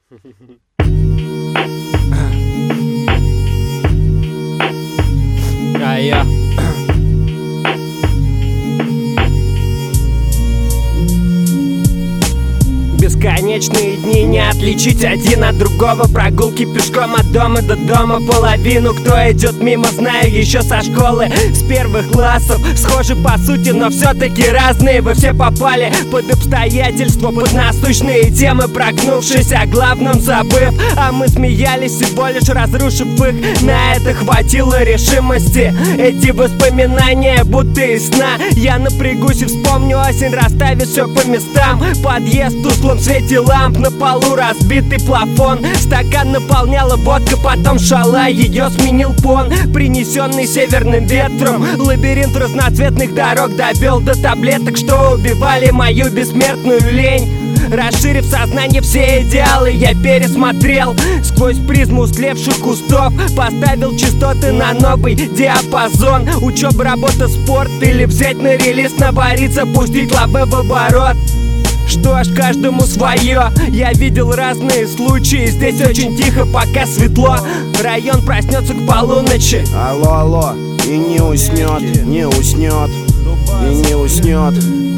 Бесконечные дни не отличить один от другого. Прогулки пешком от дома до дома. Половину, кто идет мимо, знаю еще со школы, с первых классов. Схожи по сути, но все-таки разные. Вы все попали под обстоятельства, под насущные темы, прогнувшись, о главном забыв. А мы смеялись, всего лишь разрушив их. На это хватило решимости. Эти воспоминания будто из сна. Я напрягусь и вспомню осень, расставив все по местам. Подъезд в тусклом свете ламп, на полу разбитый плафон. Стакан наполняла водка, потом шала, ее сменил пон, принесенный северным ветром. Лабиринт разноцветных дорог довел до таблеток, что убивали мою бессмертную лень. Расширив сознание все идеалы, я пересмотрел сквозь призму устлевших кустов. Поставил частоты на новый диапазон. Учеба, работа, спорт или взять на релиз, навариться, пустить лавы в оборот. Что ж, каждому свое. Я видел разные случаи. Здесь очень тихо, пока светло. Район проснется к полуночи. Алло, алло, и не уснет, не уснет, и не уснет.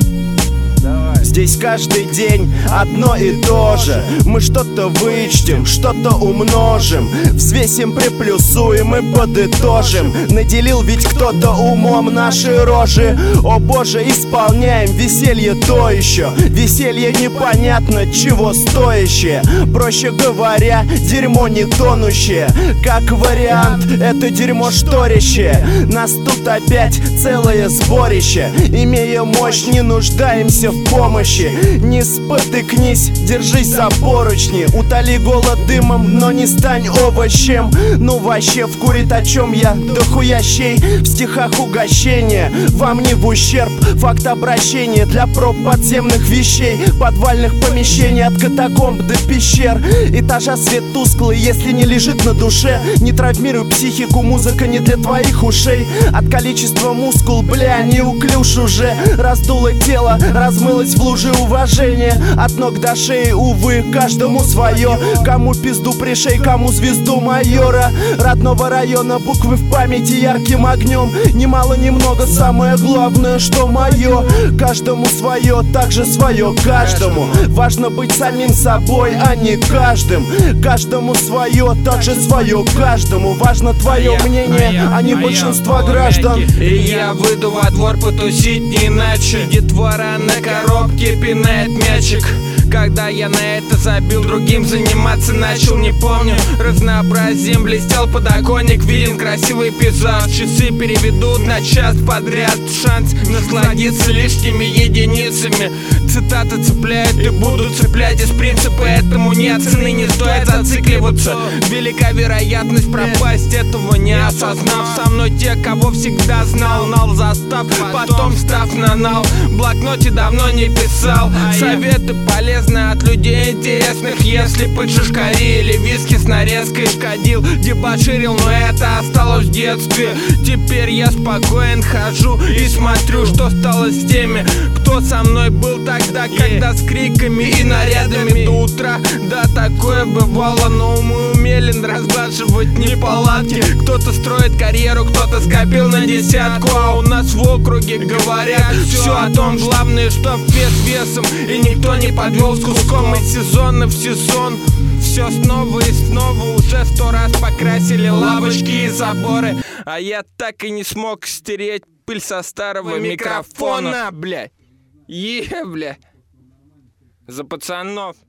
Здесь каждый день одно и то же. Мы что-то вычтем, что-то умножим, взвесим, приплюсуем и подытожим. Наделил ведь кто-то умом наши рожи. О боже, исполняем веселье то еще. Веселье непонятно чего стоящее. Проще говоря, дерьмо не тонущее. Как вариант, это дерьмо шторящее. Нас тут опять целое сборище. Имея мощь, не нуждаемся в помощи. Не спотыкнись, держись за поручни. Утоли голод дымом, но не стань овощем. Ну вообще вкурит, о чем я, дохуя щей. В стихах угощения, вам не в ущерб. Факт обращения для проб подземных вещей. Подвальных помещений от катакомб до пещер. Этажа свет тусклый, если не лежит на душе. Не травмируй психику, музыка не для твоих ушей. От количества мускул, бля, неуклюж уже. Раздуло тело, размылось в луже уважения. От ног до шеи, увы, каждому свое. Кому пизду пришей, кому звезду майора. Родного района, буквы в памяти ярким огнем. Немало, немного, самое главное, что мое. Каждому свое, также свое каждому. Важно быть самим собой, а не каждым. Каждому свое, также свое каждому. Важно твое мнение, а не большинство граждан. И я выйду во двор потусить не иначе. Детвора на коробке пинает мячик. Когда я на это забил, другим заниматься начал, не помню. Разнообразием блестел подоконник, виден красивый пейзаж. Часы переведут на час подряд. Шанс насладиться лишними единицами. Цитаты цепляют и будут цеплять из принципа. Этому нет цены, не стоит зацикливаться. Велика вероятность пропасть, этого не осознав. Со мной те, кого всегда знал. Нал застав, потом став на нал. В блокноте давно не писал. Советы полезны от людей интересных. Если пыть шишкари или виски с нарезкой шкодил, дебоширил, но это осталось в детстве. Теперь я спокоен, хожу и смотрю, что стало с теми, кто со мной был тогда, когда с криками и нарядами до утра. Да, такое бывало, но мы умели разглаживать неполадки. Кто-то строит карьеру, кто-то скопил на десятку. А у нас в округе говорят все о том, главное, что вес весом, и никто не подвел с куском. Из сезона в сезон все снова и снова. Уже 100 раз покрасили лавочки и заборы, а я так и не смог стереть пыль со старого микрофона. Бля, бля. За пацанов.